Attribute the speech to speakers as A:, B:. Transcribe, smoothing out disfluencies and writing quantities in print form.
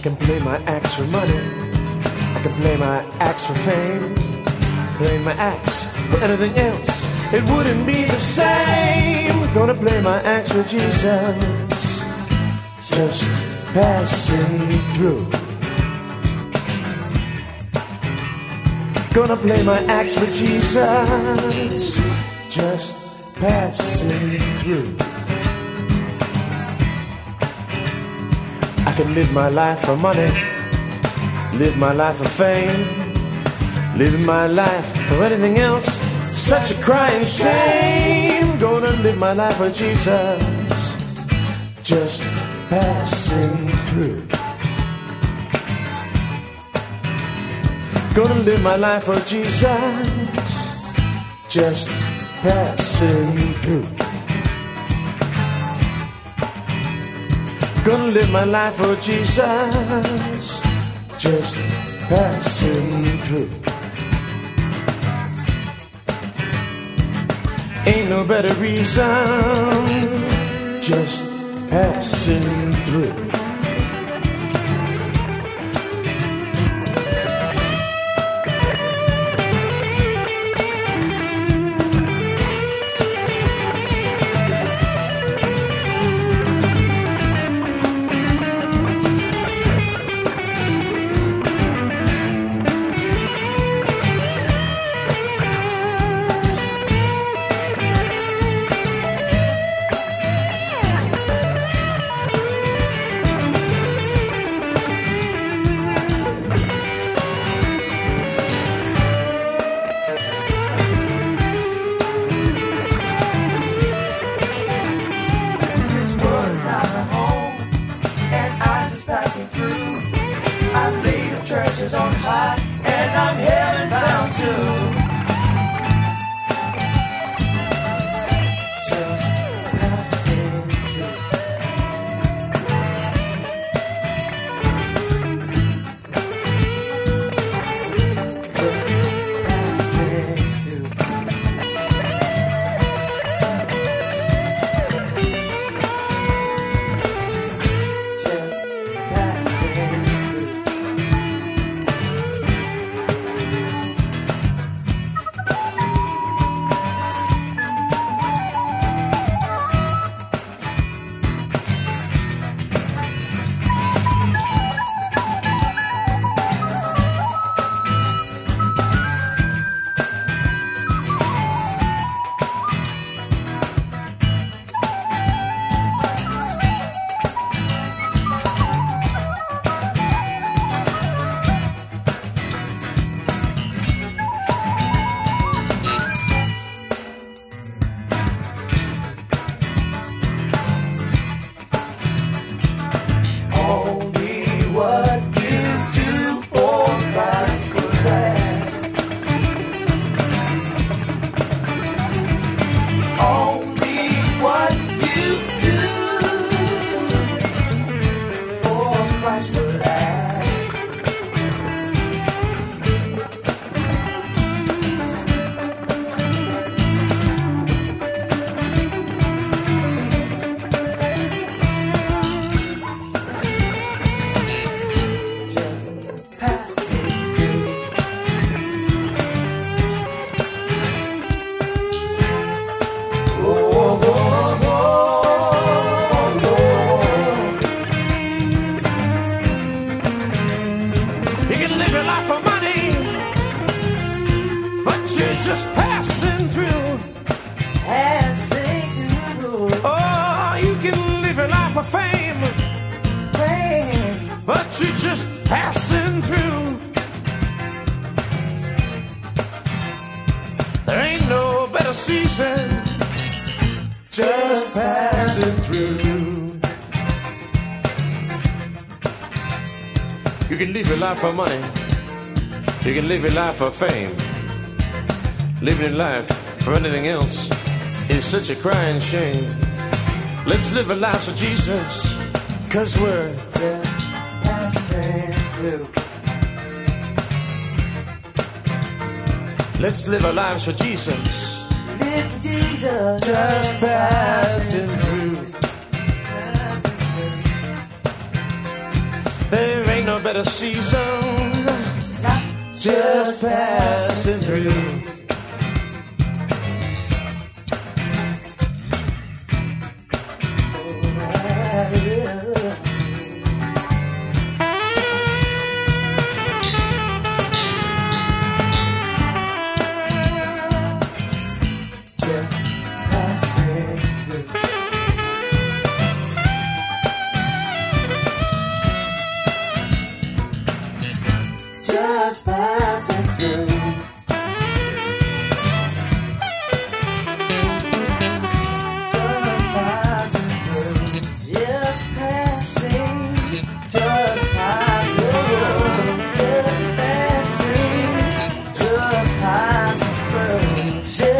A: can play my axe for money. I can play my axe for fame. Playing my axe for anything else, it wouldn't be the same. Gonna play my axe for Jesus, just passing through. Gonna play my axe for Jesus, just passing through. I can live my life for money, live my life for fame, live my life for anything else, such a crying shame. Gonna live my life for Jesus, just passing through. Gonna live my life for Jesus, just passing through. Gonna live my life for Jesus, just passing through. Ain't no better reason, just passing through.
B: For money, you can live your life for fame. Living your life for anything else is such a crying shame. Let's live our lives for Jesus, 'cause we're just passing through. Let's live our lives for Jesus, live for Jesus, just passing through. There ain't no better season, just passing through.
A: Just passing through. Just passing through.